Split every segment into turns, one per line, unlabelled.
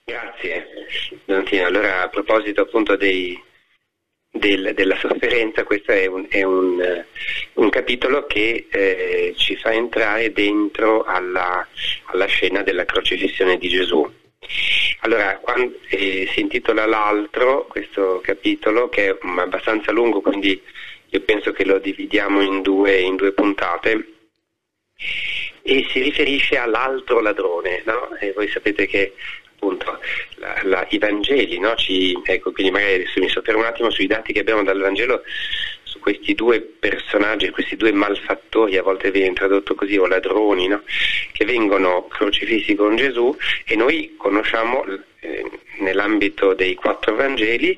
Grazie, Donatino. Allora, a proposito appunto della sofferenza, questo è un capitolo che ci fa entrare dentro alla scena della crocifissione di Gesù. Allora, si intitola L'altro, questo capitolo, che è abbastanza lungo, quindi io penso che lo dividiamo in due puntate, e si riferisce all'altro ladrone, no? E voi sapete che appunto i Vangeli, no? Quindi magari adesso mi soffermo un attimo sui dati che abbiamo dal Vangelo su questi due personaggi, questi due malfattori, a volte viene tradotto così, o ladroni, no? Che vengono crocifissi con Gesù, e noi conosciamo nell'ambito dei 4 Vangeli,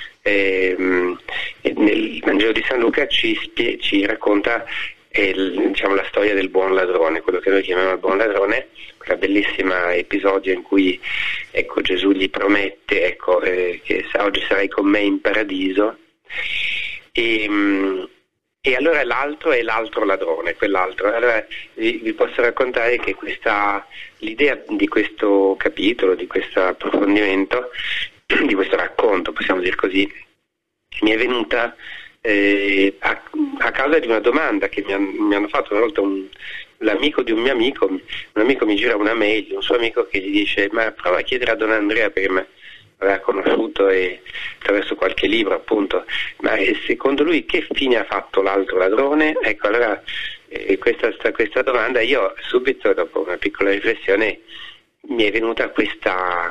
nel Vangelo di San Luca ci racconta la storia del buon ladrone, quello che noi chiamiamo il buon ladrone, quella bellissima episodio in cui Gesù gli promette che oggi sarai con me in paradiso, e allora l'altro è l'altro ladrone, quell'altro. Allora vi posso raccontare che l'idea di questo capitolo, di questo approfondimento, di questo racconto, possiamo dire così, mi è venuta a causa di una domanda che mi hanno fatto una volta l'amico di un amico mi gira una mail di un suo amico che gli dice: ma prova a chiedere a Don Andrea, perché mi aveva conosciuto attraverso qualche libro appunto, ma secondo lui che fine ha fatto l'altro ladrone? Ecco, allora questa domanda, io subito, dopo una piccola riflessione, mi è venuta questa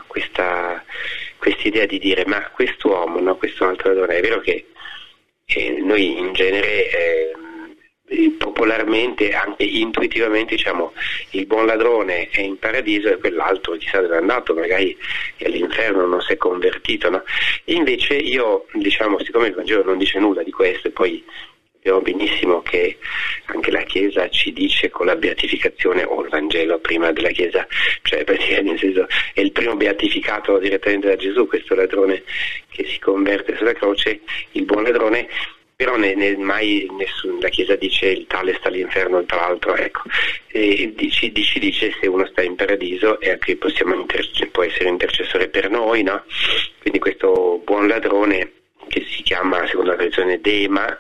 idea di dire: ma quest'uomo, no, questo altro ladrone, è vero che noi in genere popolarmente, anche intuitivamente, diciamo il buon ladrone è in paradiso e quell'altro chissà dove è andato, magari è all'inferno, non si è convertito, no? Invece io, siccome il Vangelo non dice nulla di questo, e poi sappiamo benissimo che anche la Chiesa ci dice con la beatificazione, o il Vangelo prima della Chiesa, cioè praticamente, nel senso, è il primo beatificato direttamente da Gesù, questo ladrone che si converte sulla croce, il buon ladrone, però mai la Chiesa dice il tale sta all'inferno, tra l'altro, ecco, e ci dice se uno sta in paradiso e anche può essere intercessore per noi, no? Quindi questo buon ladrone, che si chiama secondo la tradizione Dema,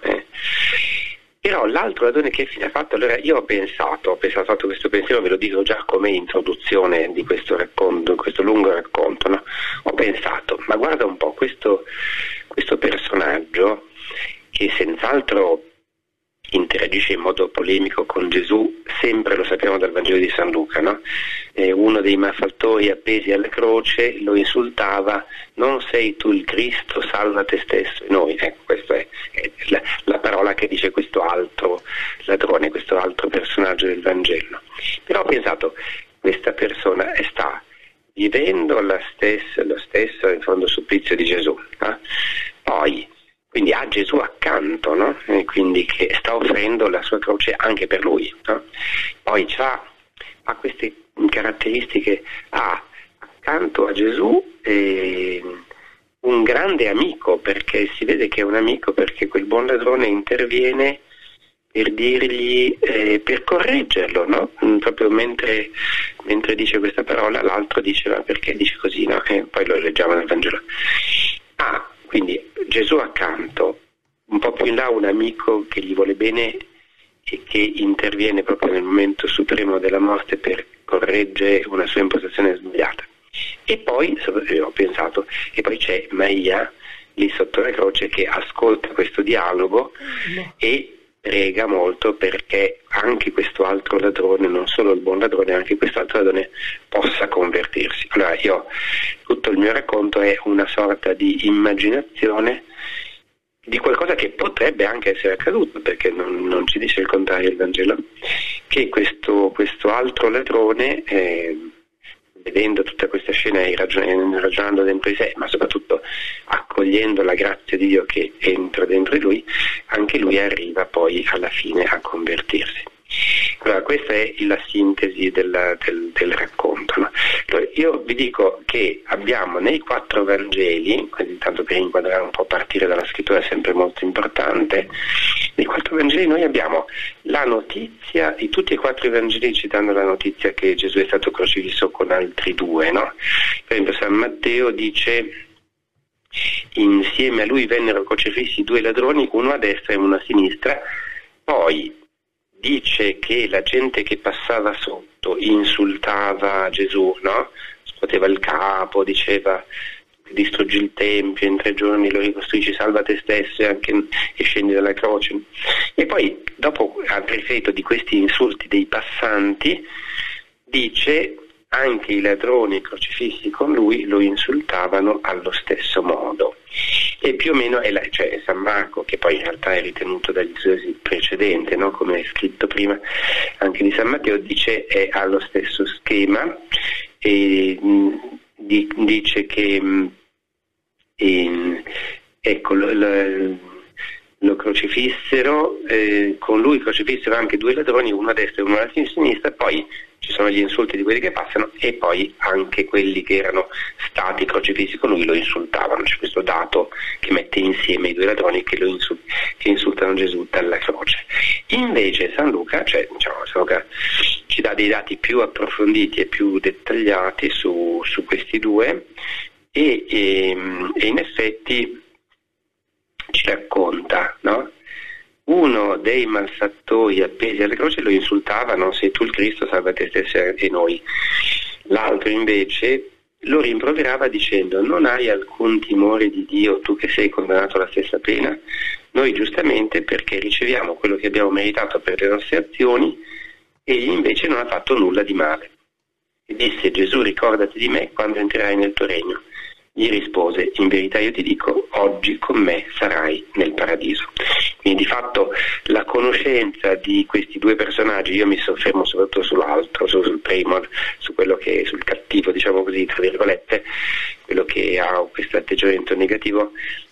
però l'altro ladrone che fine ha fatto? Allora io ho fatto questo pensiero, ve lo dico già come introduzione di questo racconto, questo lungo racconto, no? Ho pensato, ma guarda un po', questo personaggio che senz'altro interagisce in modo polemico con Gesù, sempre lo sappiamo dal Vangelo di San Luca, no? Uno dei malfattori appesi alla croce lo insultava: non sei tu il Cristo, salva te stesso e noi. Ecco, questa è la parola che dice questo altro ladrone, questo altro personaggio del Vangelo. Però ho pensato, questa persona sta vivendo lo stesso in fondo supplizio di Gesù, poi quindi ha Gesù accanto, no? E quindi che sta offrendo la sua croce anche per lui, no? Poi ha queste caratteristiche, ha accanto a Gesù un grande amico, perché si vede che è un amico, perché quel buon ladrone interviene per dirgli, per correggerlo, no? Proprio mentre dice questa parola, l'altro dice: ma perché dice così, no? E poi lo leggiamo nel Vangelo. Quindi Gesù accanto, un po' più in là un amico che gli vuole bene e che interviene proprio nel momento supremo della morte per correggere una sua impostazione sbagliata. E poi, ho pensato, e poi c'è Maria lì sotto la croce che ascolta questo dialogo e prega molto perché anche questo altro ladrone, non solo il buon ladrone, anche questo altro ladrone possa convertirsi. Allora tutto il mio racconto è una sorta di immaginazione di qualcosa che potrebbe anche essere accaduto, perché non ci dice il contrario il Vangelo, che questo altro ladrone, vedendo tutta questa scena e ragionando dentro di sé, ma soprattutto accogliendo la grazia di Dio che entra dentro di lui, anche lui arriva poi alla fine a convertirsi. Allora, questa è la sintesi del racconto, no? Allora, io vi dico che abbiamo nei 4 Vangeli, quindi tanto per inquadrare un po', partire dalla scrittura è sempre molto importante, nei 4 Vangeli noi abbiamo la notizia, tutti e quattro i Vangeli ci danno la notizia che Gesù è stato crocifisso con altri due, no? Per esempio San Matteo dice: insieme a lui vennero crocifissi due ladroni, uno a destra e uno a sinistra. Poi dice che la gente che passava sotto insultava Gesù, no? Scuoteva il capo, diceva: distruggi il tempio, in 3 giorni lo ricostruisci, salva te stesso e scendi dalla croce. E poi, dopo aver riferito di questi insulti dei passanti, dice: anche i ladroni crocifissi con lui lo insultavano allo stesso modo. E più o meno cioè San Marco, che poi in realtà è ritenuto dagli studiosi precedente, no? Come è scritto prima anche di San Matteo, dice è allo stesso schema, e dice che ecco, lo crocifissero, con lui crocifissero anche 2 ladroni, uno a destra e uno a sinistra. Poi ci sono gli insulti di quelli che passano, e poi anche quelli che erano stati crocifissi con lui lo insultavano. C'è questo dato che mette insieme i 2 ladroni che insultano Gesù dalla croce. Invece San Luca, San Luca ci dà dei dati più approfonditi e più dettagliati su questi due, e in effetti ci racconta, no? Uno dei malfattori appesi alla croce lo insultava: non sei tu il Cristo, salva te stesso e noi. L'altro invece lo rimproverava dicendo: non hai alcun timore di Dio, tu che sei condannato alla stessa pena? Noi giustamente, perché riceviamo quello che abbiamo meritato per le nostre azioni, egli invece non ha fatto nulla di male. E disse Gesù: ricordati di me quando entrerai nel tuo regno. Gli rispose: in verità io ti dico, oggi con me sarai nel paradiso. Quindi di fatto la conoscenza di questi 2 personaggi, io mi soffermo soprattutto sull'altro, sul primo, sul cattivo, diciamo così, tra virgolette, quello che ha questo atteggiamento negativo,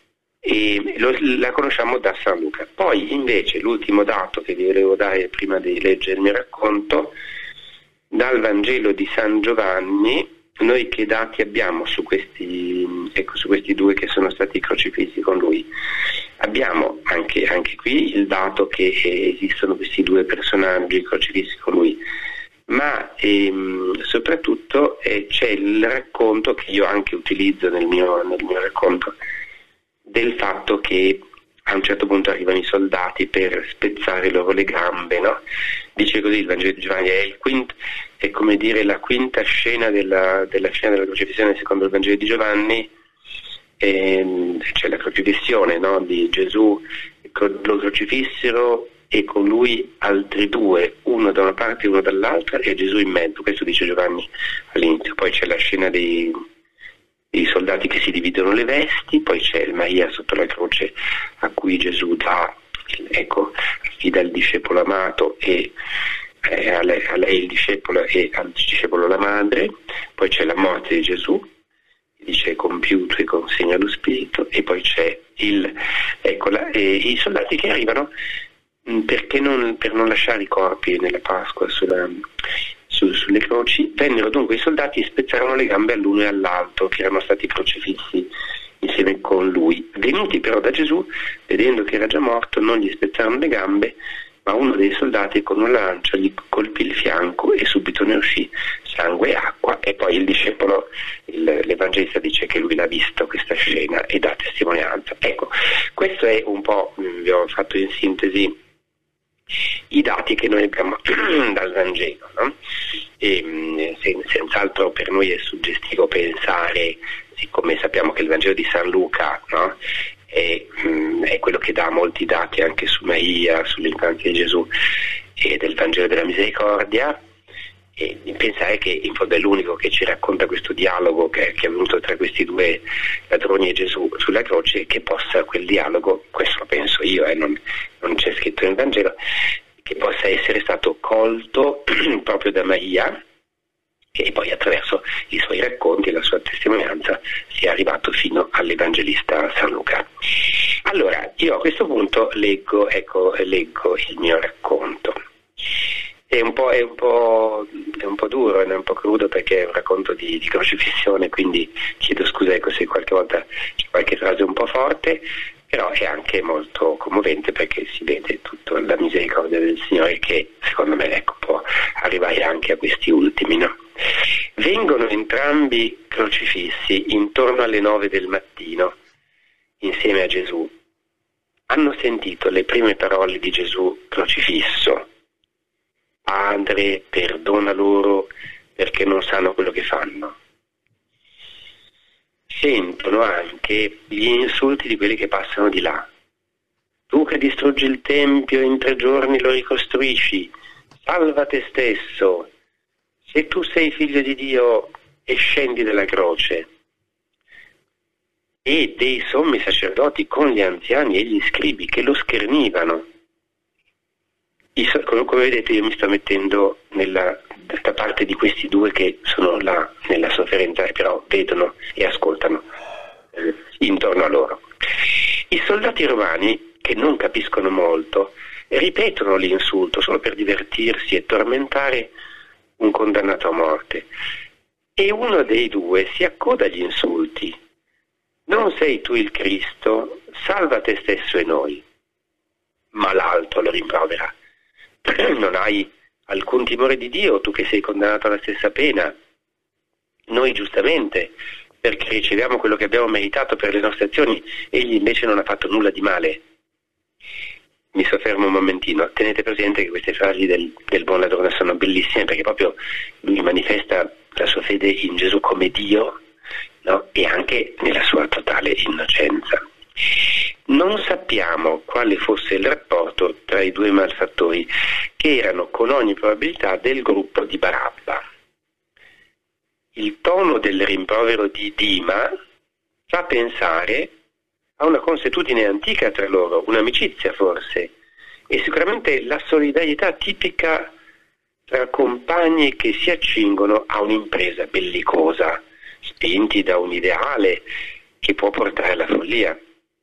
e la conosciamo da San Luca. Poi invece l'ultimo dato che vi volevo dare prima di leggere il mio racconto, dal Vangelo di San Giovanni. Noi che dati abbiamo su questi 2 che sono stati crocifissi con lui? Abbiamo anche qui il dato che esistono questi 2 personaggi crocifissi con lui, ma soprattutto c'è il racconto che io anche utilizzo nel mio racconto, del fatto che a un certo punto arrivano i soldati per spezzare loro le gambe, no? Dice così il Vangelo di Giovanni, è come dire la quinta scena della scena della crocifissione secondo il Vangelo di Giovanni. C'è la crocifissione, no? Di Gesù, lo crocifissero e con lui altri 2, uno da una parte e uno dall'altra, e Gesù in mezzo. Questo dice Giovanni all'inizio. Poi c'è la scena dei soldati che si dividono le vesti, poi c'è Maria sotto la croce a cui Gesù affida il discepolo amato, e a lei il discepolo e al discepolo la madre. Poi c'è la morte di Gesù, dice compiuto e consegna lo spirito, e poi c'è i soldati che arrivano per non lasciare i corpi nella Pasqua sulle croci. Vennero dunque i soldati e spezzarono le gambe all'uno e all'altro che erano stati crocifissi insieme con lui. Venuti però da Gesù, vedendo che era già morto, non gli spezzarono le gambe, ma uno dei soldati con una lancia gli colpì il fianco e subito ne uscì sangue e acqua. E poi il discepolo, l'Evangelista dice che lui l'ha visto questa scena e dà testimonianza. Ecco, questo è un po', vi ho fatto in sintesi i dati che noi abbiamo dal Vangelo, no? E senz'altro per noi è suggestivo pensare, siccome sappiamo che il Vangelo di San Luca, no, è quello che dà molti dati anche su Maria, sull'infanzia di Gesù, e del Vangelo della Misericordia, e pensare che in fondo è l'unico che ci racconta questo dialogo che è avvenuto tra questi 2 ladroni e Gesù sulla croce, che possa quel dialogo, questo lo penso io, non c'è scritto nel Vangelo, che possa essere stato colto proprio da Maria, e poi attraverso i suoi racconti e la sua testimonianza sia arrivato fino all'Evangelista San Luca. Allora, io a questo punto leggo il mio racconto. È un po' duro, è un po' crudo, perché è un racconto di crocifissione, quindi chiedo scusa se qualche volta c'è qualche frase un po' forte, però è anche molto commovente perché si vede tutta la misericordia del Signore che, secondo me, ecco, può arrivare anche a questi ultimi, no? Vengono entrambi crocifissi intorno alle 9 del mattino, insieme a Gesù. Hanno sentito le prime parole di Gesù crocifisso: Padre, perdona loro perché non sanno quello che fanno. Sentono anche gli insulti di quelli che passano di là. Tu che distruggi il Tempio e in 3 giorni lo ricostruisci, salva te stesso. Se tu sei figlio di Dio e scendi dalla croce. E dei sommi sacerdoti con gli anziani e gli scribi che lo schernivano. Come vedete, io mi sto mettendo da parte di questi due che sono là nella sofferenza, però vedono e ascoltano intorno a loro. I soldati romani, che non capiscono molto, ripetono l'insulto solo per divertirsi e tormentare un condannato a morte. E uno dei due si accoda agli insulti: non sei tu il Cristo? Salva te stesso e noi. Ma l'altro lo rimprovera: non hai alcun timore di Dio, tu che sei condannato alla stessa pena. Noi giustamente, perché riceviamo quello che abbiamo meritato per le nostre azioni, egli invece non ha fatto nulla di male. Mi soffermo un momentino. Tenete presente che queste frasi del buon ladrone sono bellissime, perché proprio lui manifesta la sua fede in Gesù come Dio, no? E anche nella sua totale innocenza. Non sappiamo quale fosse il rapporto tra i due malfattori, che erano con ogni probabilità del gruppo di Barabba. Il tono del rimprovero di Dima fa pensare a una consuetudine antica tra loro, un'amicizia forse, e sicuramente la solidarietà tipica tra compagni che si accingono a un'impresa bellicosa, spinti da un ideale che può portare alla follia.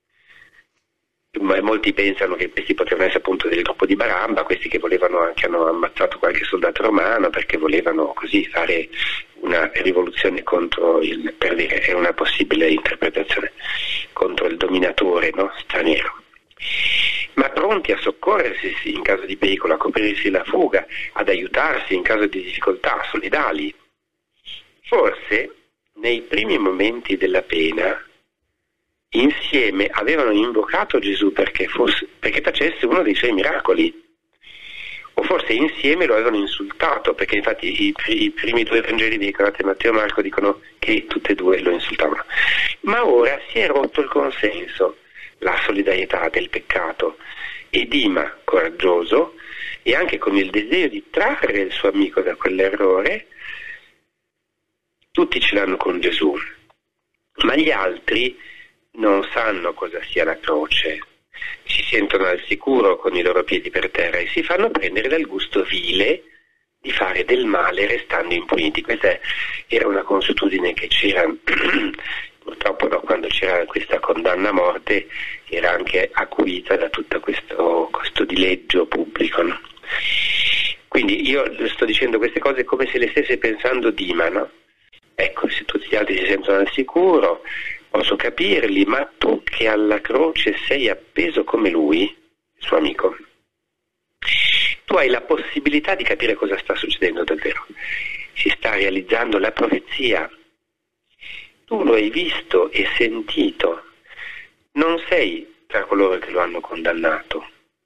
Ma molti pensano che questi potevano essere appunto del gruppo di Barabba, questi che hanno ammazzato qualche soldato romano perché volevano così fare una rivoluzione per dire, è una possibile interpretazione, contro il dominatore, no? Straniero. Ma pronti a soccorrersi in caso di pericolo, a coprirsi la fuga, ad aiutarsi in caso di difficoltà, solidali. Forse nei primi momenti della pena insieme avevano invocato Gesù perché facesse uno dei suoi miracoli, o forse insieme lo avevano insultato, perché infatti i primi 2 Vangeli dicono, Matteo e Marco dicono che tutte e 2 lo insultavano. Ma ora si è rotto il consenso, la solidarietà del peccato, e Dima, coraggioso e anche con il desiderio di trarre il suo amico da quell'errore, tutti ce l'hanno con Gesù, ma gli altri non sanno cosa sia la croce, si sentono al sicuro con i loro piedi per terra e si fanno prendere dal gusto vile di fare del male restando impuniti. Questa era una consuetudine che c'era purtroppo, no, quando c'era questa condanna a morte, era anche acuita da tutto questo dileggio pubblico, no? Quindi io sto dicendo queste cose come se le stesse pensando Dima, no? Ecco, se tutti gli altri si sentono al sicuro, posso capirli, ma tu che alla croce sei appeso come lui, il suo amico, tu hai la possibilità di capire cosa sta succedendo davvero. Si sta realizzando la profezia. Tu lo hai visto e sentito. Non sei tra coloro che lo hanno condannato.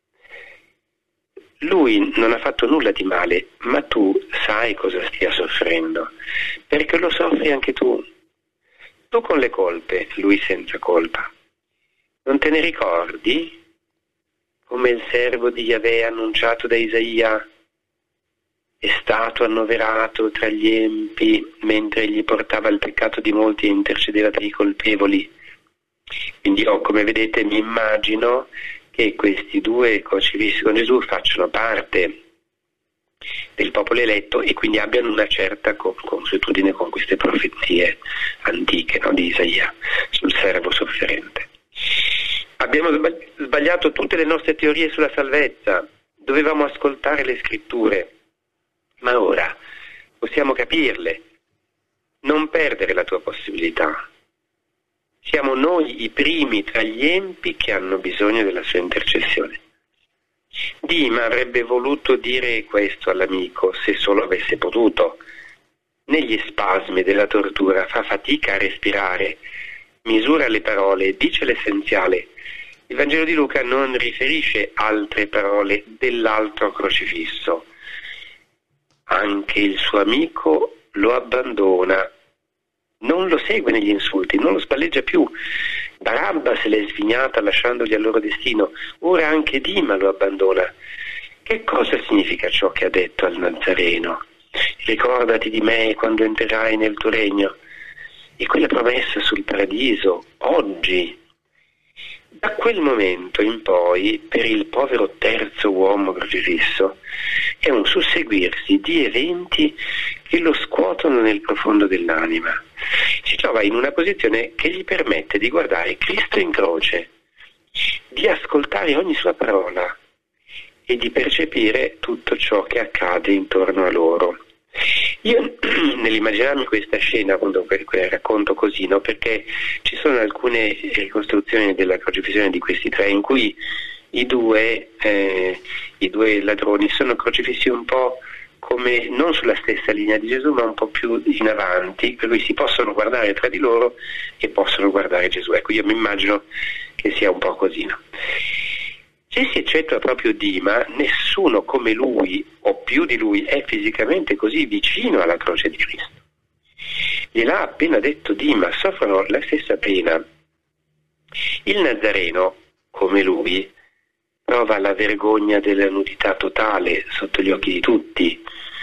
Lui non ha fatto nulla di male, ma tu sai cosa stia soffrendo, perché lo soffri anche tu. Tu con le colpe, lui senza colpa. Non te ne ricordi? Come il servo di Yahweh annunciato da Isaia è stato annoverato tra gli empi mentre egli portava il peccato di molti e intercedeva per i colpevoli. Quindi io, come vedete, mi immagino che questi 2 crocifissi con Gesù facciano parte del popolo eletto e quindi abbiano una certa consuetudine con queste profezie antiche, no, di Isaia sul servo sofferente. Abbiamo sbagliato tutte le nostre teorie sulla salvezza, dovevamo ascoltare le scritture, ma ora possiamo capirle. Non perdere la tua possibilità. Siamo noi i primi tra gli empi che hanno bisogno della sua intercessione. Dima avrebbe voluto dire questo all'amico se solo avesse potuto. Negli spasmi della tortura fa fatica a respirare, misura le parole, dice l'essenziale. Il Vangelo di Luca non riferisce altre parole dell'altro crocifisso. Anche il suo amico lo abbandona, non lo segue negli insulti, non lo spalleggia più. Barabba se l'è svignata lasciandogli al loro destino, ora anche Dima lo abbandona. Che cosa significa ciò che ha detto al Nazareno? Ricordati di me quando entrerai nel tuo regno. E quella promessa sul paradiso, oggi. Da quel momento in poi, per il povero terzo uomo crocifisso, è un susseguirsi di eventi che lo scuotono nel profondo dell'anima. Si trova in una posizione che gli permette di guardare Cristo in croce, di ascoltare ogni sua parola e di percepire tutto ciò che accade intorno a loro. Io nell'immaginarmi questa scena, appunto, racconto così, no? Perché ci sono alcune ricostruzioni della crocifissione di questi tre in cui i due ladroni sono crocifissi un po' come non sulla stessa linea di Gesù, ma un po' più in avanti, per cui si possono guardare tra di loro e possono guardare Gesù. Ecco, io mi immagino che sia un po' così, no? Se si eccettua proprio Dima, nessuno come lui o più di lui è fisicamente così vicino alla croce di Cristo. Gliel'ha appena detto Dima, soffrono la stessa pena. Il Nazareno, come lui, prova la vergogna della nudità totale sotto gli occhi di tutti,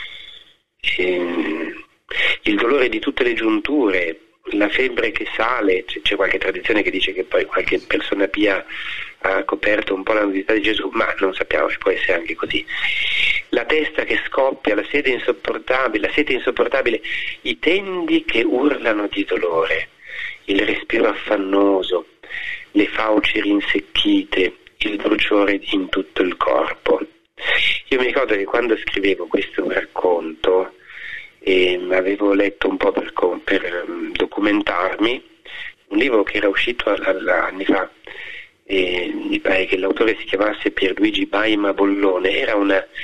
il dolore di tutte le giunture, la febbre che sale. C'è qualche tradizione che dice che poi qualche persona pia ha coperto un po' la nudità di Gesù, ma non sappiamo, può essere anche così. La testa che scoppia, la sete insopportabile, i tendi che urlano di dolore, il respiro affannoso, le fauci rinsecchite, il bruciore in tutto il corpo. Io mi ricordo che quando scrivevo questo racconto avevo letto un po' per documentarmi un libro che era uscito anni fa, mi pare che l'autore si chiamasse Pierluigi Baima Bollone. Era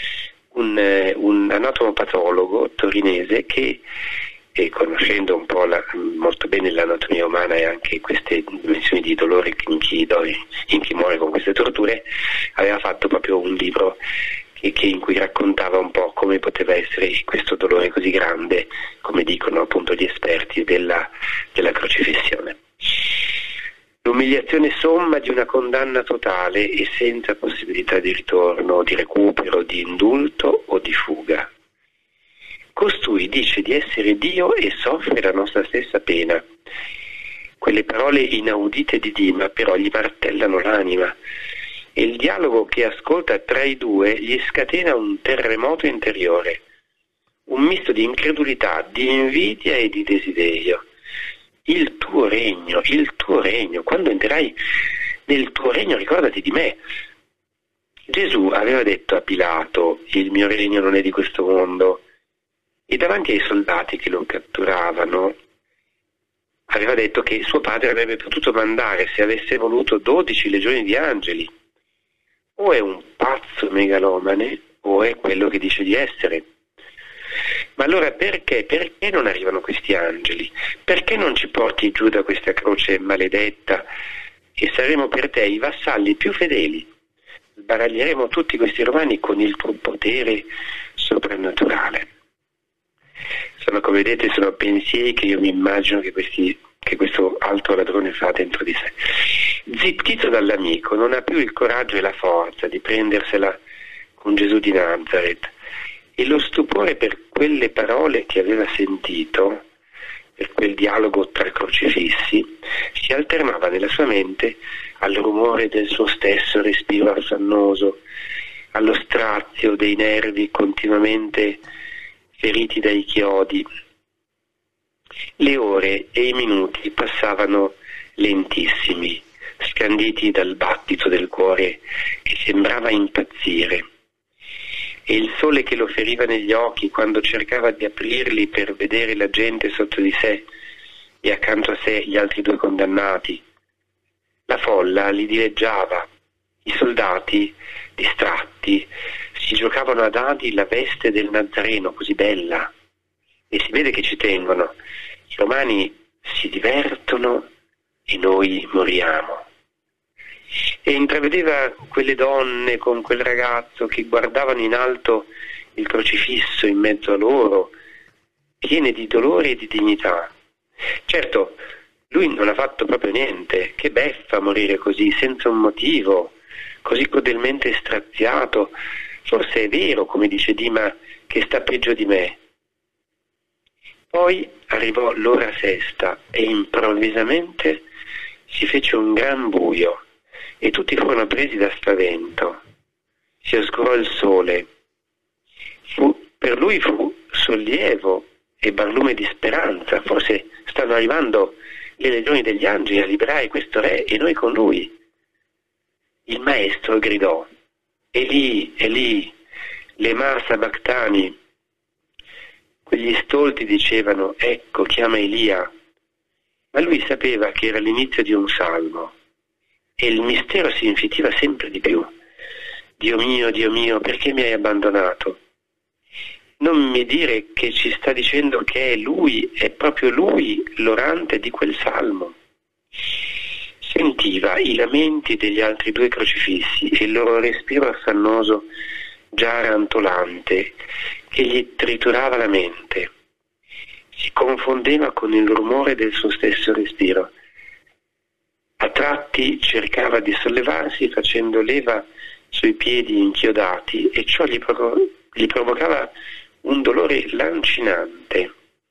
un anatomopatologo torinese che, conoscendo un po' molto bene l'anatomia umana e anche queste dimensioni di dolore in chi muore con queste torture, aveva fatto proprio un libro in cui raccontava un po' come poteva essere questo dolore così grande, come dicono appunto gli esperti della crocifissione. L'umiliazione somma di una condanna totale e senza possibilità di ritorno, di recupero, di indulto o di fuga. Costui dice di essere Dio e soffre la nostra stessa pena. Quelle parole inaudite di Dima però gli martellano l'anima e il dialogo che ascolta tra i due gli scatena un terremoto interiore, un misto di incredulità, di invidia e di desiderio. Il tuo regno, quando entrerai nel tuo regno ricordati di me. Gesù aveva detto a Pilato: il mio regno non è di questo mondo, e davanti ai soldati che lo catturavano aveva detto che suo padre avrebbe potuto mandare, se avesse voluto, 12 legioni di angeli. O è un pazzo megalomane o è quello che dice di essere. Ma allora perché non arrivano questi angeli? Perché non ci porti giù da questa croce maledetta e saremo per te i vassalli più fedeli? Sbaraglieremo tutti questi romani con il tuo potere soprannaturale. Come vedete, sono pensieri che io mi immagino che questo altro ladrone fa dentro di sé. Zittito dall'amico, non ha più il coraggio e la forza di prendersela con Gesù di Nazareth, e lo stupore per quelle parole che aveva sentito, per quel dialogo tra crocifissi, si alternava nella sua mente al rumore del suo stesso respiro affannoso, allo strazio dei nervi continuamente feriti dai chiodi. Le ore e i minuti passavano lentissimi, scanditi dal battito del cuore che sembrava impazzire, e il sole che lo feriva negli occhi quando cercava di aprirli per vedere la gente sotto di sé e accanto a sé gli altri 2 condannati. La folla li dileggiava. I soldati, distratti, si giocavano a dadi la veste del Nazareno, così bella, e si vede che ci tengono. I romani si divertono e noi moriamo. E intravedeva quelle donne con quel ragazzo che guardavano in alto il crocifisso in mezzo a loro, piene di dolore e di dignità. Certo, lui non ha fatto proprio niente, che beffa morire così, senza un motivo, così crudelmente straziato. Forse è vero, come dice Dima, che sta peggio di me. Poi arrivò l'ora sesta e improvvisamente si fece un gran buio e tutti furono presi da spavento. Si oscurò il sole. Per lui fu sollievo e barlume di speranza. Forse stanno arrivando le legioni degli angeli a liberare questo re e noi con lui. Il maestro gridò: Eli, Eli, lema sabachthani. Quegli stolti dicevano: ecco, chiama Elia. Ma lui sapeva che era l'inizio di un salmo e il mistero si infitiva sempre di più. Dio mio, perché mi hai abbandonato? Non mi dire che ci sta dicendo che è proprio lui l'orante di quel salmo. Sentiva i lamenti degli altri 2 crocifissi e il loro respiro affannoso, già rantolante, che gli triturava la mente. Si confondeva con il rumore del suo stesso respiro. A tratti cercava di sollevarsi facendo leva sui piedi inchiodati e ciò gli provocava un dolore lancinante.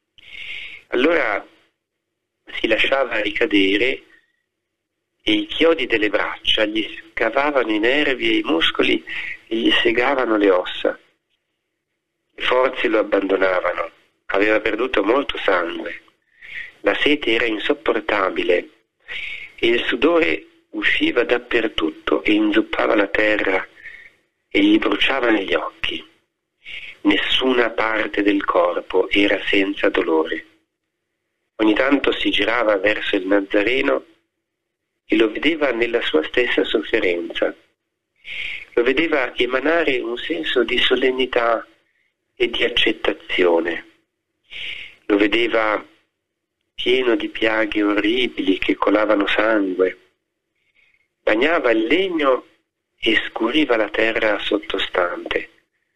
Allora si lasciava ricadere e i chiodi delle braccia gli scavavano i nervi e i muscoli e gli segavano le ossa. Le forze lo abbandonavano, aveva perduto molto sangue, la sete era insopportabile e il sudore usciva dappertutto e inzuppava la terra e gli bruciava negli occhi. Nessuna parte del corpo era senza dolore. Ogni tanto si girava verso il Nazareno e lo vedeva nella sua stessa sofferenza. Lo vedeva emanare un senso di solennità e di accettazione. Lo vedeva pieno di piaghe orribili che colavano sangue. Bagnava il legno e scuriva la terra sottostante.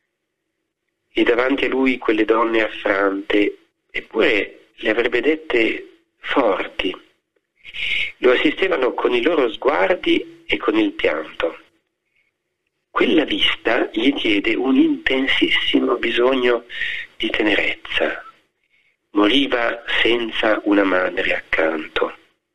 E davanti a lui quelle donne affrante, eppure le avrebbe dette forti. Lo assistevano con i loro sguardi e con il pianto. Quella vista gli diede un intensissimo bisogno di tenerezza. Moriva senza una madre accanto.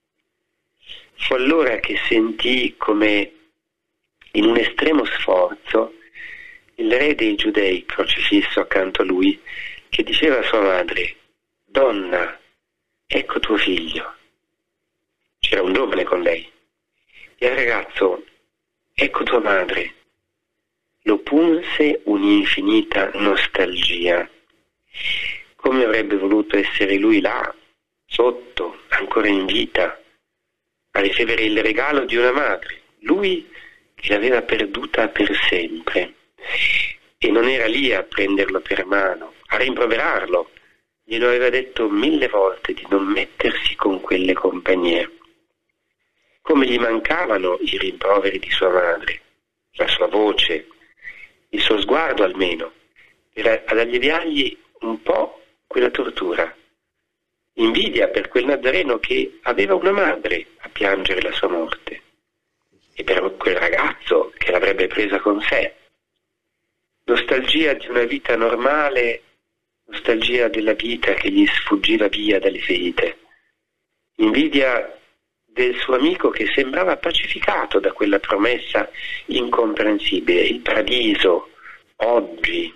Fu allora che sentì come in un estremo sforzo il re dei Giudei crocifisso accanto a lui, che diceva a sua madre: «Donna, ecco tuo figlio». C'era un giovane con lei. E al ragazzo: «Ecco tua madre». Lo punse un'infinita nostalgia. Come avrebbe voluto essere lui là, sotto, ancora in vita, a ricevere il regalo di una madre, lui che l'aveva perduta per sempre. E non era lì a prenderlo per mano, a rimproverarlo. Glielo aveva detto 1000 volte di non mettersi con quelle compagnie. Come gli mancavano i rimproveri di sua madre, la sua voce, il suo sguardo almeno, ad alleviargli un po' quella tortura. Invidia per quel Nazareno che aveva una madre a piangere la sua morte e per quel ragazzo che l'avrebbe presa con sé. Nostalgia di una vita normale, nostalgia della vita che gli sfuggiva via dalle ferite. Invidia del suo amico che sembrava pacificato da quella promessa incomprensibile, il paradiso, oggi.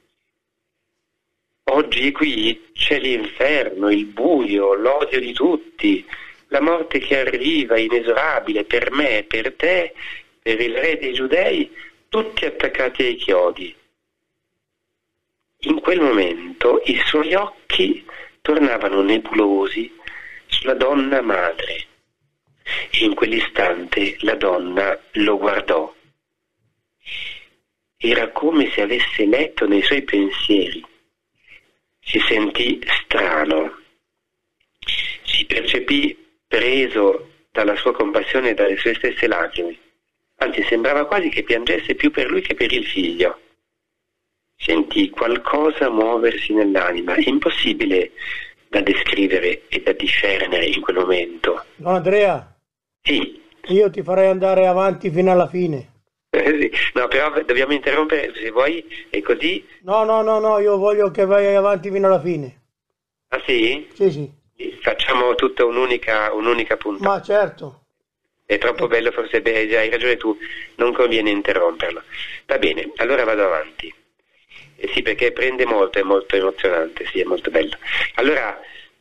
Oggi qui c'è l'inferno, il buio, l'odio di tutti, la morte che arriva inesorabile per me, per te, per il re dei Giudei, tutti attaccati ai chiodi. In quel momento i suoi occhi tornavano nebulosi, sulla donna madre. E in quell'istante la donna lo guardò. Era come se avesse letto nei suoi pensieri. Si sentì strano. Si percepì preso dalla sua compassione e dalle sue stesse lacrime. Anzi, sembrava quasi che piangesse più per lui che per il figlio. Sentì qualcosa muoversi nell'anima, impossibile da descrivere e da discernere in quel momento.
Don Andrea?
Sì.
Io ti farei andare avanti fino alla fine.
Sì. No, però dobbiamo interrompere, se vuoi, e così...
No, io voglio che vai avanti fino alla fine.
Ah sì?
Sì.
Facciamo tutta un'unica puntata.
Ma certo.
È troppo bello, forse hai ragione tu, non conviene interromperlo. Va bene, allora vado avanti. Sì, perché prende molto, è molto emozionante, sì, è molto bello. Allora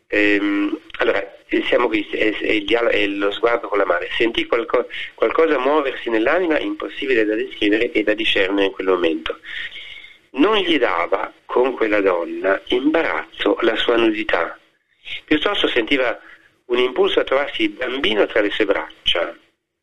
siamo qui, è lo sguardo con la madre. Sentì qualcosa muoversi nell'anima, impossibile da descrivere e da discernere in quel momento. Non gli dava, con quella donna, imbarazzo la sua nudità. Piuttosto sentiva un impulso a trovarsi il bambino tra le sue braccia.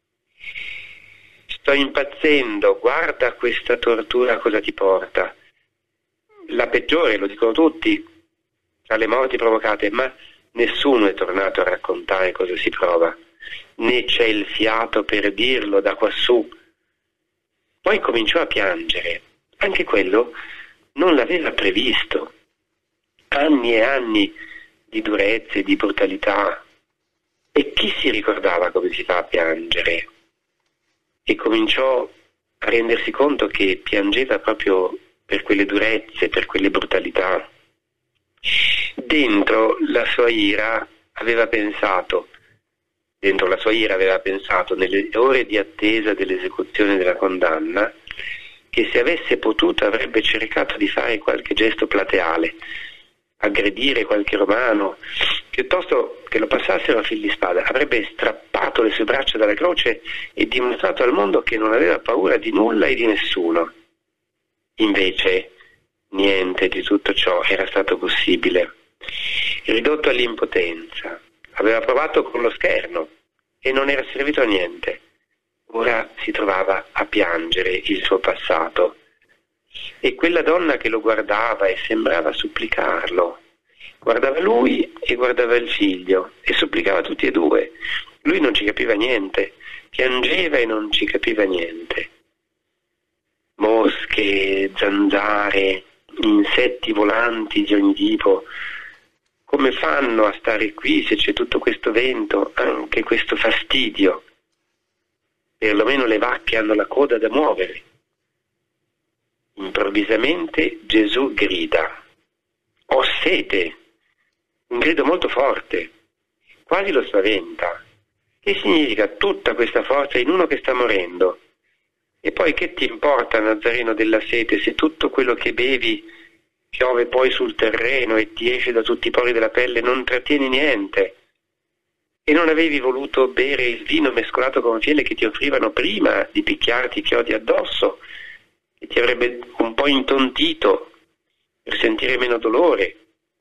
Sto impazzendo, guarda questa tortura cosa ti porta. La peggiore, lo dicono tutti, tra le morti provocate, ma nessuno è tornato a raccontare cosa si prova, né c'è il fiato per dirlo da quassù. Poi cominciò a piangere. Anche quello non l'aveva previsto. Anni e anni di durezze, di brutalità. E chi si ricordava come si fa a piangere? E cominciò a rendersi conto che piangeva proprio per quelle durezze, per quelle brutalità. Dentro la sua ira aveva pensato, nelle ore di attesa dell'esecuzione della condanna, che se avesse potuto avrebbe cercato di fare qualche gesto plateale, aggredire qualche romano, piuttosto che lo passassero a fil di spada, avrebbe strappato le sue braccia dalla croce e dimostrato al mondo che non aveva paura di nulla e di nessuno. Invece niente di tutto ciò era stato possibile. Ridotto all'impotenza, aveva provato con lo scherno e non era servito a niente. Ora si trovava a piangere il suo passato. E quella donna che lo guardava e sembrava supplicarlo, guardava lui e guardava il figlio e supplicava tutti e due. Lui non ci capiva niente, piangeva e non ci capiva niente. Mosche, zanzare, insetti volanti di ogni tipo, come fanno a stare qui se c'è tutto questo vento, anche questo fastidio? Perlomeno le vacche hanno la coda da muovere. Improvvisamente Gesù grida: ho sete! Un grido molto forte, quasi lo spaventa. Che significa tutta questa forza in uno che sta morendo? E poi che ti importa, Nazareno, della sete, se tutto quello che bevi piove poi sul terreno e ti esce da tutti i pori della pelle, non trattieni niente? E non avevi voluto bere il vino mescolato con fiele che ti offrivano prima di picchiarti i chiodi addosso, che ti avrebbe un po' intontito per sentire meno dolore?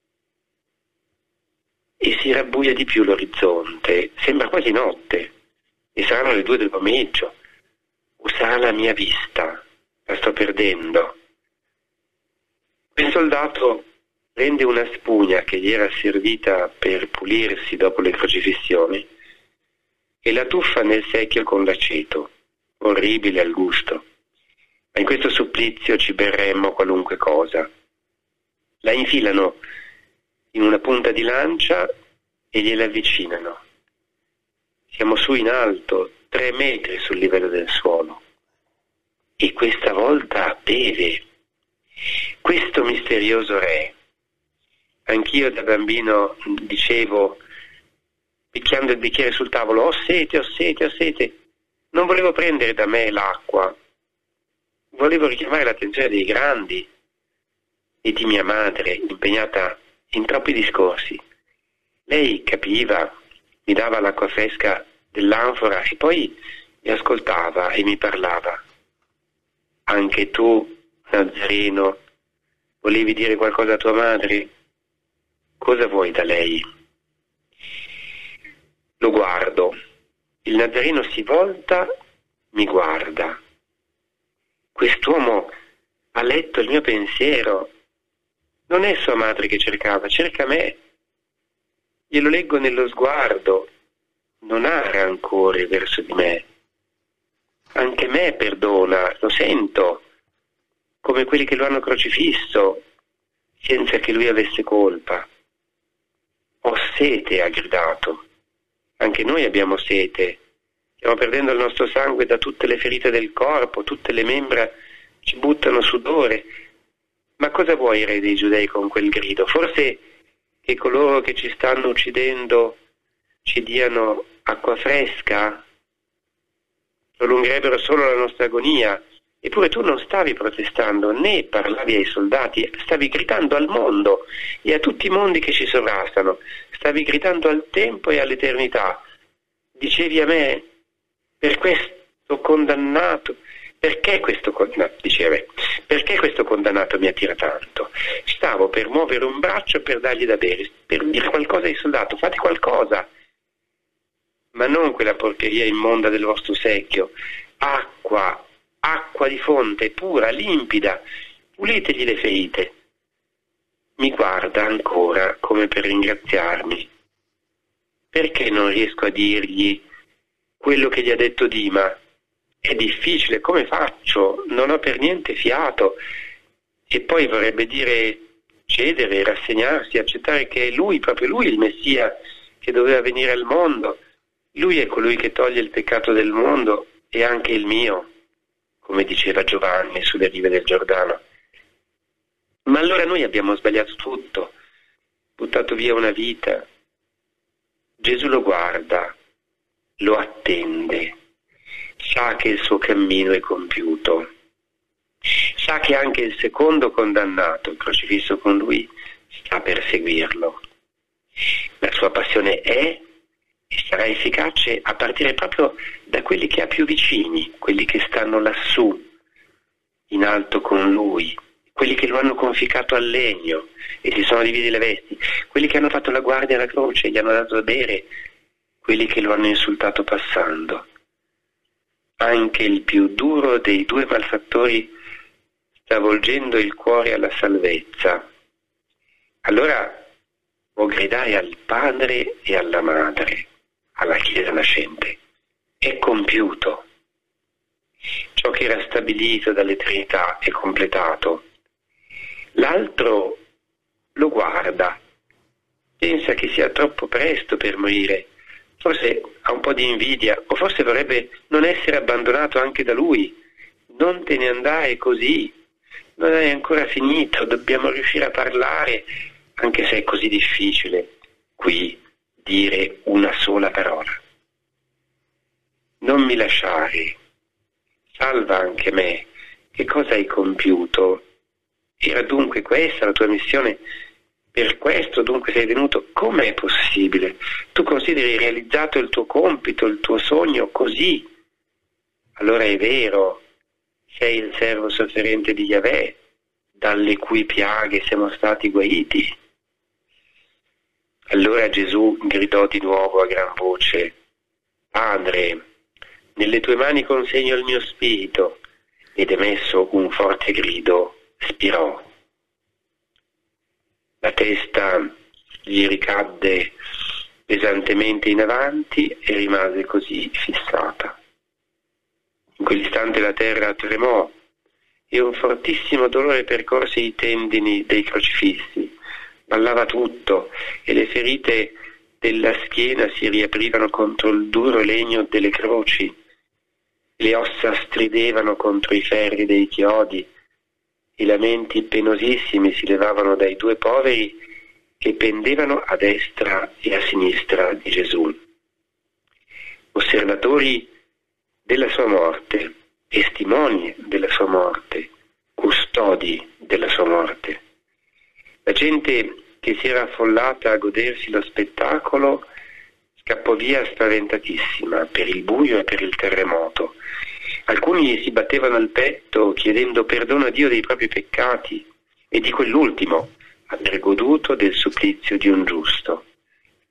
E si rabbuia di più l'orizzonte, sembra quasi notte, e saranno le 2 del pomeriggio. O sarà la mia vista? La sto perdendo. Quel soldato prende una spugna che gli era servita per pulirsi dopo le crocifissioni e la tuffa nel secchio con l'aceto, orribile al gusto. Ma in questo supplizio ci berremmo qualunque cosa. La infilano in una punta di lancia e gliela avvicinano. Siamo su in alto, 3 metri sul livello del suolo. E questa volta beve. Questo misterioso re. Anch'io da bambino dicevo, picchiando il bicchiere sul tavolo, ho sete, ho sete, ho sete. Non volevo prendere da me l'acqua. Volevo richiamare l'attenzione dei grandi e di mia madre, impegnata in troppi discorsi. Lei capiva, mi dava l'acqua fresca dell'anfora e poi mi ascoltava e mi parlava. Anche tu, Nazareno, volevi dire qualcosa a tua madre? Cosa vuoi da lei? Lo guardo. Il Nazareno si volta, mi guarda. Quest'uomo ha letto il mio pensiero. Non è sua madre che cercava, cerca me. Glielo leggo nello sguardo. Non ha rancore verso di me. Anche me perdona, lo sento, come quelli che lo hanno crocifisso, senza che lui avesse colpa. Ho sete, ha gridato. Anche noi abbiamo sete. Stiamo perdendo il nostro sangue da tutte le ferite del corpo, tutte le membra ci buttano sudore. Ma cosa vuoi, re dei Giudei, con quel grido? Forse che coloro che ci stanno uccidendo ci diano acqua fresca? Prolungherebbero solo la nostra agonia. Eppure tu non stavi protestando, né parlavi ai soldati, stavi gridando al mondo e a tutti i mondi che ci sovrastano. Stavi gridando al tempo e all'eternità. Dicevi a me, per questo condannato, perché questo condannato mi attira tanto? Stavo per muovere un braccio per dargli da bere, per dire qualcosa ai soldati, fate qualcosa. Ma non quella porcheria immonda del vostro secchio. Acqua di fonte, pura, limpida, pulitegli le ferite. Mi guarda ancora come per ringraziarmi. Perché non riesco a dirgli quello che gli ha detto Dima? È difficile, come faccio? Non ho per niente fiato. E poi vorrebbe dire cedere, rassegnarsi, accettare che è lui, proprio lui, il Messia che doveva venire al mondo. Lui è colui che toglie il peccato del mondo e anche il mio, come diceva Giovanni sulle rive del Giordano. Ma allora noi abbiamo sbagliato tutto, buttato via una vita. Gesù lo guarda, lo attende, sa che il suo cammino è compiuto, sa che anche il secondo condannato, crocifisso con lui, sta per seguirlo. La sua passione è e sarà efficace a partire proprio da quelli che ha più vicini, quelli che stanno lassù, in alto con lui, quelli che lo hanno conficcato al legno e si sono divisi le vesti, quelli che hanno fatto la guardia alla croce e gli hanno dato da bere, quelli che lo hanno insultato passando. Anche il più duro dei due malfattori sta volgendo il cuore alla salvezza. Allora può gridare al Padre e alla Madre, alla Chiesa nascente: è compiuto. Ciò che era stabilito dall'eternità è completato. L'altro lo guarda, pensa che sia troppo presto per morire, forse ha un po' di invidia, o forse vorrebbe non essere abbandonato anche da lui. Non te ne andare così, non hai ancora finito, dobbiamo riuscire a parlare, anche se è così difficile qui dire una sola parola. Non mi lasciare, salva anche me. Che cosa hai compiuto? Era dunque questa la tua missione? Per questo dunque sei venuto? Com'è possibile? Tu consideri realizzato il tuo compito, il tuo sogno così? Allora è vero, sei il servo sofferente di Yahweh, dalle cui piaghe siamo stati guariti. Allora Gesù gridò di nuovo a gran voce: Padre, nelle tue mani consegno il mio spirito. Ed emesso un forte grido, spirò. La testa gli ricadde pesantemente in avanti e rimase così fissata. In quell'istante la terra tremò e un fortissimo dolore percorse i tendini dei crocifissi. Ballava tutto e le ferite della schiena si riaprivano contro il duro legno delle croci. Le ossa stridevano contro i ferri dei chiodi. I lamenti penosissimi si levavano dai due poveri che pendevano a destra e a sinistra di Gesù. Osservatori della sua morte, testimoni della sua morte, custodi della sua morte. La gente che si era affollata a godersi lo spettacolo scappò via spaventatissima per il buio e per il terremoto. Alcuni si battevano al petto chiedendo perdono a Dio dei propri peccati e di quell'ultimo, aver goduto del supplizio di un giusto.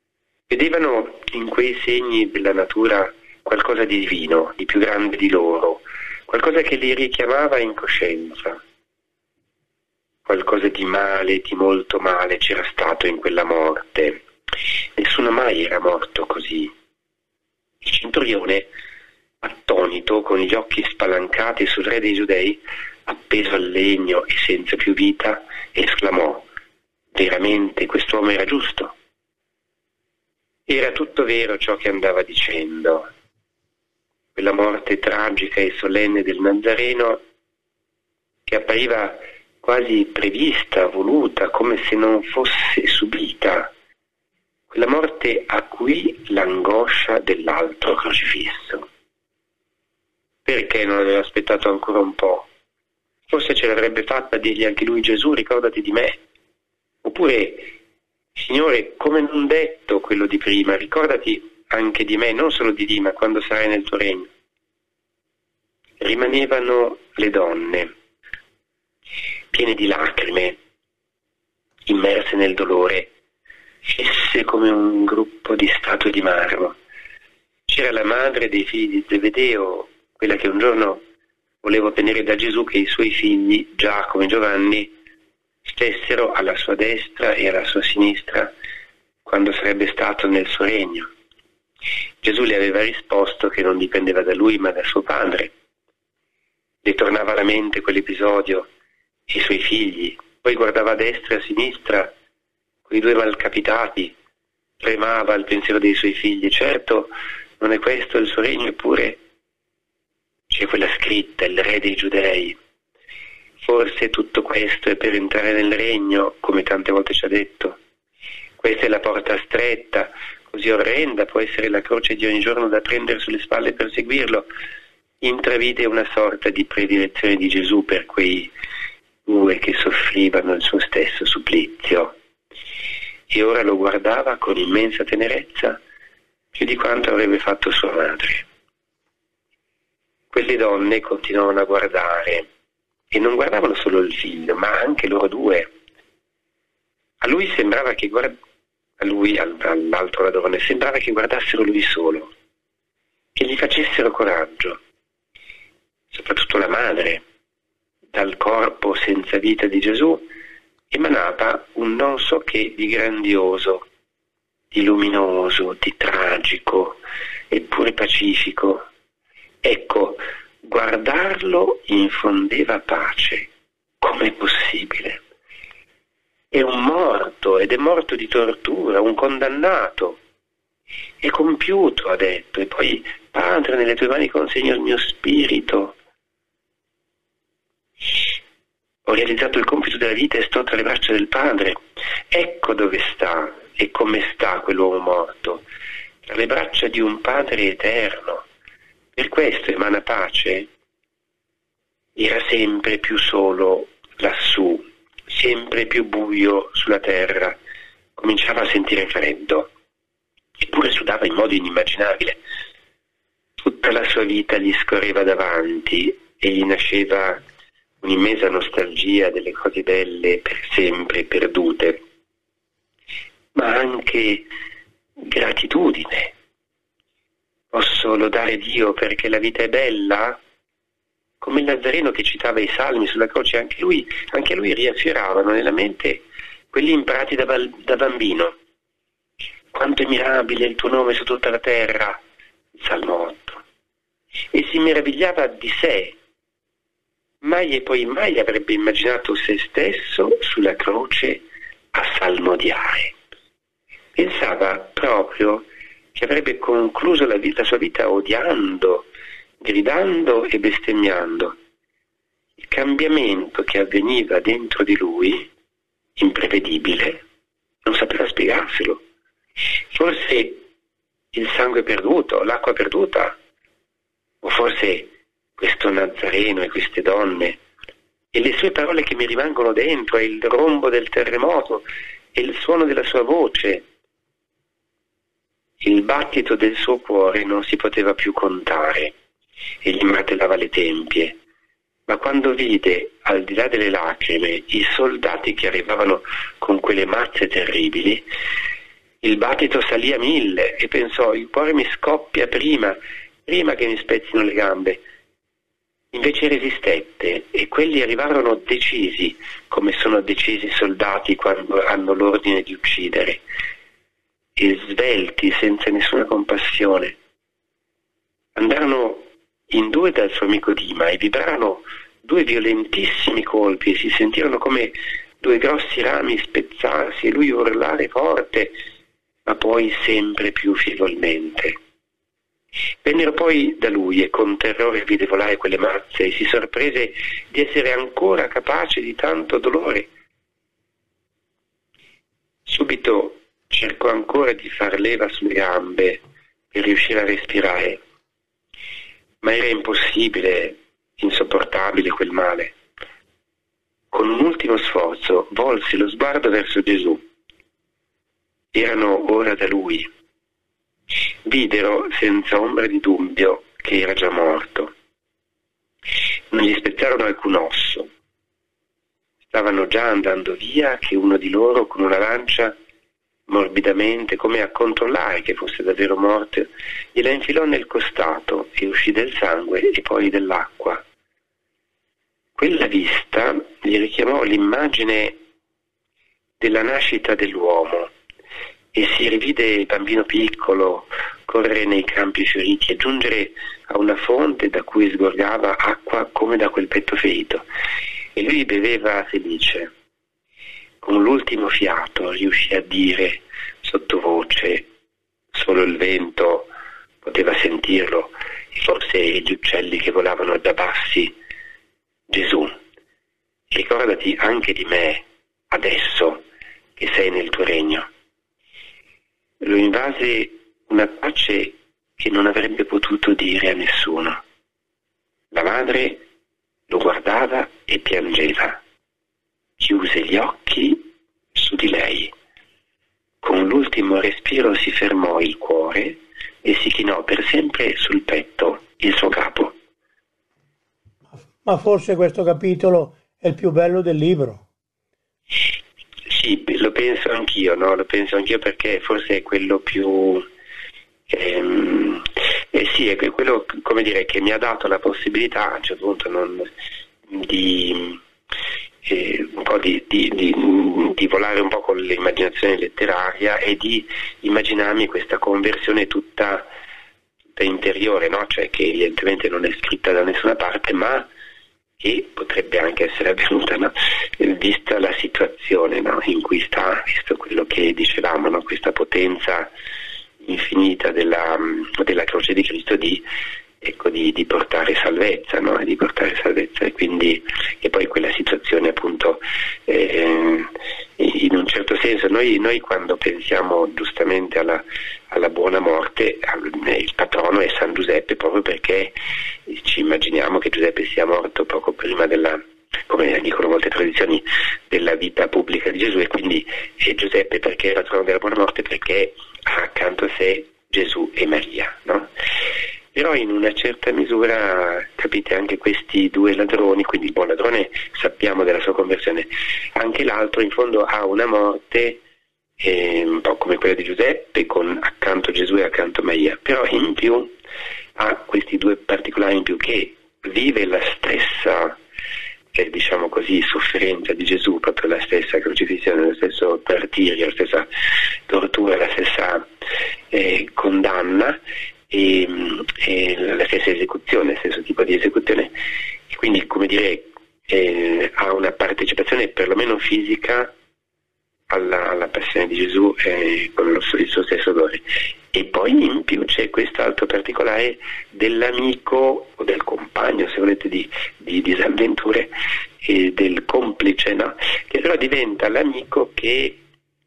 Vedevano in quei segni della natura qualcosa di divino, di più grande di loro, qualcosa che li richiamava in coscienza. Qualcosa di male, di molto male c'era stato in quella morte. Nessuno mai era morto così. Il centurione, attonito, con gli occhi spalancati sul re dei Giudei, appeso al legno e senza più vita, esclamò: veramente quest'uomo era giusto. Era tutto vero ciò che andava dicendo. Quella morte tragica e solenne del Nazareno, che appariva quasi prevista, voluta, come se non fosse subita, quella morte acuì l'angoscia dell'altro crocifisso. Perché non aveva aspettato ancora un po'? Forse ce l'avrebbe fatta a dirgli anche lui: Gesù, ricordati di me. Oppure: Signore, come non detto quello di prima, ricordati anche di me, non solo di lì, ma quando sarai nel tuo regno. Rimanevano le donne, piene di lacrime, immerse nel dolore, fisse come un gruppo di statue di marmo. C'era la madre dei figli di Zebedeo, quella che un giorno voleva ottenere da Gesù che i suoi figli, Giacomo e Giovanni, stessero alla sua destra e alla sua sinistra quando sarebbe stato nel suo regno. Gesù le aveva risposto che non dipendeva da lui ma da suo padre. Le tornava alla mente quell'episodio e i suoi figli, poi guardava a destra e a sinistra quei due malcapitati, tremava al pensiero dei suoi figli. Certo, non è questo il suo regno, eppure c'è quella scritta: il re dei Giudei. Forse tutto questo è per entrare nel regno, come tante volte ci ha detto. Questa è la porta stretta, così orrenda può essere la croce di ogni giorno da prendere sulle spalle per seguirlo. Intravide una sorta di predilezione di Gesù per quei due che soffrivano il suo stesso supplizio. E ora lo guardava con immensa tenerezza, più di quanto avrebbe fatto sua madre. Quelle donne continuavano a guardare, e non guardavano solo il figlio, ma anche loro due. A lui sembrava che all'altro ladrone sembrava che guardassero lui solo, che gli facessero coraggio. Soprattutto la madre, dal corpo senza vita di Gesù, emanava un non so che di grandioso, di luminoso, di tragico, eppure pacifico. Ecco, guardarlo infondeva pace. Com'è possibile? È un morto, ed è morto di tortura, un condannato. È compiuto, ha detto, e poi: Padre, nelle tue mani consegno il mio spirito. Ho realizzato il compito della vita e sto tra le braccia del Padre. Ecco dove sta e come sta quell'uomo morto, tra le braccia di un Padre eterno. Per questo emana pace. Era sempre più solo lassù, sempre più buio sulla terra. Cominciava a sentire freddo, eppure sudava in modo inimmaginabile. Tutta la sua vita gli scorreva davanti e gli nasceva un'immensa nostalgia delle cose belle per sempre perdute, ma anche gratitudine. Posso lodare Dio perché la vita è bella? Come il Nazareno che citava i salmi sulla croce, anche a lui riaffioravano nella mente quelli imparati da bambino. Quanto è mirabile il tuo nome su tutta la terra, il Salmo 8. E si meravigliava di sé. Mai e poi mai avrebbe immaginato se stesso sulla croce a salmodiare. Pensava proprio che avrebbe concluso la sua vita odiando, gridando e bestemmiando. Il cambiamento che avveniva dentro di lui, imprevedibile, non sapeva spiegarselo. Forse il sangue perduto, l'acqua perduta, o forse questo Nazareno e queste donne, e le sue parole che mi rimangono dentro, e il rombo del terremoto, e il suono della sua voce. Il battito del suo cuore non si poteva più contare e gli martellava le tempie, ma quando vide, al di là delle lacrime, i soldati che arrivavano con quelle mazze terribili, Il battito salì a 1000 e pensò: il cuore mi scoppia prima che mi spezzino le gambe. Invece resistette, e quelli arrivarono decisi, come sono decisi i soldati quando hanno l'ordine di uccidere, e svelti, senza nessuna compassione. Andarono in 2 dal suo amico Dima e vibrarono 2 violentissimi colpi, e si sentirono come 2 grossi rami spezzarsi e lui urlare forte, ma poi sempre più fievolmente. Vennero poi da lui e con terrore vide volare quelle mazze e si sorprese di essere ancora capace di tanto dolore. Subito cercò ancora di far leva sulle gambe per riuscire a respirare, ma era impossibile, insopportabile quel male. Con un ultimo sforzo volse lo sguardo verso Gesù. Erano ora da lui. Videro senza ombra di dubbio che era già morto. Non gli spezzarono alcun osso. Stavano già andando via che uno di loro, con una lancia, morbidamente, come a controllare che fosse davvero morto, gliela infilò nel costato e uscì del sangue e poi dell'acqua. Quella vista gli richiamò l'immagine della nascita dell'uomo, e si rivide il bambino piccolo correre nei campi fioriti e giungere a una fonte da cui sgorgava acqua come da quel petto ferito, e lui beveva felice. Con l'ultimo fiato riuscì a dire sottovoce, solo il vento poteva sentirlo e forse gli uccelli che volavano da bassi: Gesù, ricordati anche di me adesso che sei nel tuo regno. Lo invase una pace che non avrebbe potuto dire a nessuno. La madre lo guardava e piangeva. Chiuse gli occhi su di lei. Con l'ultimo respiro si fermò il cuore e si chinò per sempre sul petto il suo capo.
Ma forse questo capitolo è il più bello del libro.
Sì, lo penso anch'io, no? Lo penso anch'io perché forse è quello più... sì, è quello, come dire, che mi ha dato la possibilità a un certo punto di un po' di volare un po' con l'immaginazione letteraria e di immaginarmi questa conversione tutta interiore, no? Cioè che evidentemente non è scritta da nessuna parte, ma che potrebbe anche essere avvenuta, no? Vista la situazione, no? In cui sta, visto quello che dicevamo, no? Questa potenza infinita della croce di Cristo di portare salvezza, no? Di portare salvezza, e quindi e poi quella situazione appunto in un certo senso noi quando pensiamo giustamente alla buona morte, il patrono è San Giuseppe, proprio perché ci immaginiamo che Giuseppe sia morto poco prima della, come dicono molte tradizioni, della vita pubblica di Gesù, e quindi Giuseppe perché è il patrono della buona morte, perché ha accanto a sé Gesù e Maria, no? Però in una certa misura, capite, anche questi 2 ladroni, quindi il buon ladrone sappiamo della sua conversione, anche l'altro in fondo ha una morte un po' come quella di Giuseppe, con accanto Gesù e accanto Maria, però in più ha questi 2 particolari in più, che vive la stessa, diciamo così, sofferenza di Gesù, proprio la stessa crocifissione, lo stesso martirio, la stessa tortura, la stessa condanna, e la stessa esecuzione, lo stesso tipo di esecuzione, e quindi, come dire, ha una partecipazione perlomeno fisica alla passione di Gesù con il suo stesso odore. E poi in più c'è quest'altro particolare dell'amico o del compagno, se volete, di disavventure, e del complice, no? Che però diventa l'amico che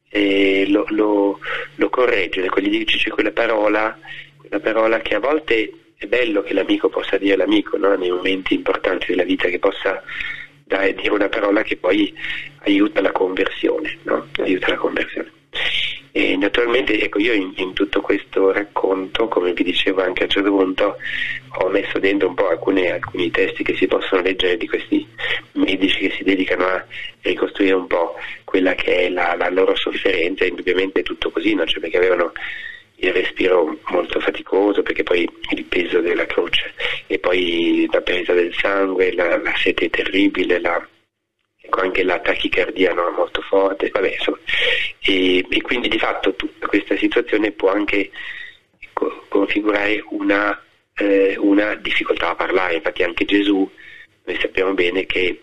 lo corregge, gli dice, c'è quella parola che a volte è bello che l'amico possa dire all'amico, no? Nei momenti importanti della vita, che possa dire una parola che poi aiuta la conversione, no? Aiuta la conversione. E naturalmente, ecco, io in tutto questo racconto, come vi dicevo anche a un certo punto, ho messo dentro un po' alcuni testi che si possono leggere di questi medici che si dedicano a ricostruire un po' quella che è la loro sofferenza. Indubbiamente è tutto così, no? Cioè, perché avevano il respiro molto faticoso, perché poi il peso della croce e poi la perdita del sangue, la sete terribile, ecco, anche la tachicardia, no, molto forte, vabbè, insomma. E quindi di fatto tutta questa situazione può anche configurare una difficoltà a parlare. Infatti anche Gesù, noi sappiamo bene che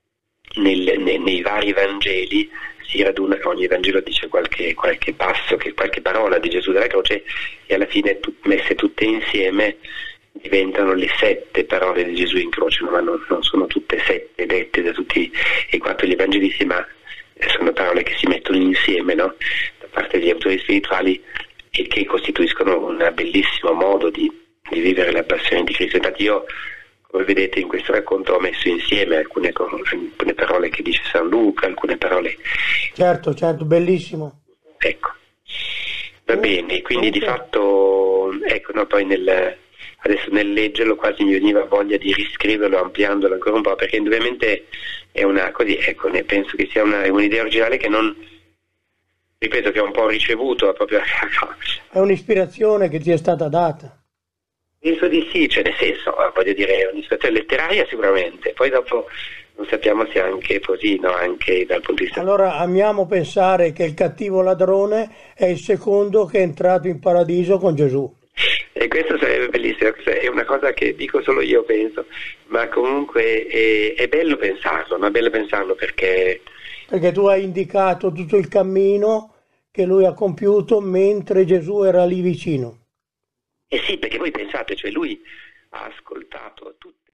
nei vari Vangeli si raduna, ogni Vangelo dice qualche passo, qualche parola di Gesù della croce, e alla fine messe tutte insieme diventano le 7 parole di Gesù in croce, ma non sono tutte 7 dette da tutti e 4 gli evangelisti, ma sono parole che si mettono insieme, no? Da parte degli autori spirituali, e che costituiscono un bellissimo modo di vivere la passione di Cristo. Infatti io, come vedete in questo racconto, ho messo insieme alcune parole che dice San Luca, alcune parole...
Certo, bellissimo.
Ecco, va bene, quindi di fatto, ecco, no, poi adesso nel leggerlo quasi mi veniva voglia di riscriverlo ampliandolo ancora un po', perché indubbiamente è una così, ecco, ne penso che sia un'idea originale che non, ripeto, che ho un po' ricevuto proprio.
È un'ispirazione che ti è stata data.
Penso di sì, cioè nel senso, voglio dire, un'ispirazione letteraria sicuramente, poi dopo non sappiamo se anche così, no, anche dal punto di vista...
Allora amiamo pensare che il cattivo ladrone è il secondo che è entrato in paradiso con Gesù.
E questo sarebbe bellissimo, è una cosa che dico solo io, penso, ma comunque è bello pensarlo, no? È bello pensarlo perché
tu hai indicato tutto il cammino che lui ha compiuto mentre Gesù era lì vicino.
Eh sì, perché voi pensate, cioè lui ha ascoltato tutti